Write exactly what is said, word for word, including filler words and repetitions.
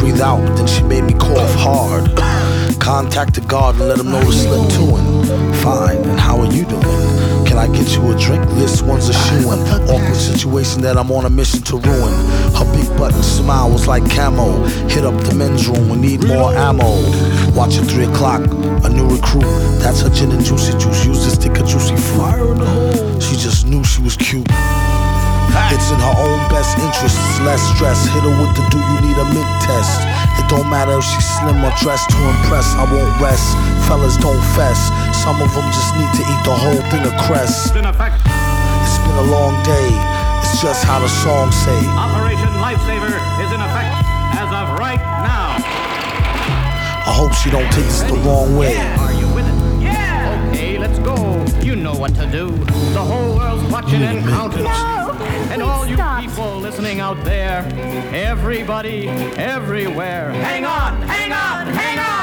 breathe out, but then she made me cough hard. Contacted God and let him know to slip to him. Fine, and how are you doing? Can I get you a drink? This one's a shoe-in. Awkward situation that I'm on a mission to ruin. Her big button smile was like camo. Hit up the men's room, we need more ammo. Watch at three o'clock, a new recruit. That's her gin and juicy juice. Use this stick of juicy fruit. She just knew she was cute. It's in her own best interest, less stress. Hit her with the do you need a mint test. It don't matter if she's slim or dressed to impress. I won't rest, fellas don't fess. Some of them just need to eat the whole thing of cress. It's been a long day, it's just how the song say. Operation Lifesaver is in effect as of right now. I hope she don't take this the wrong way. Are you with it? Yeah! Okay, let's go. You know what to do. The whole world's watching and counting. No! And Please all you stop. people listening out there, everybody, everywhere, hang on, hang on, hang on!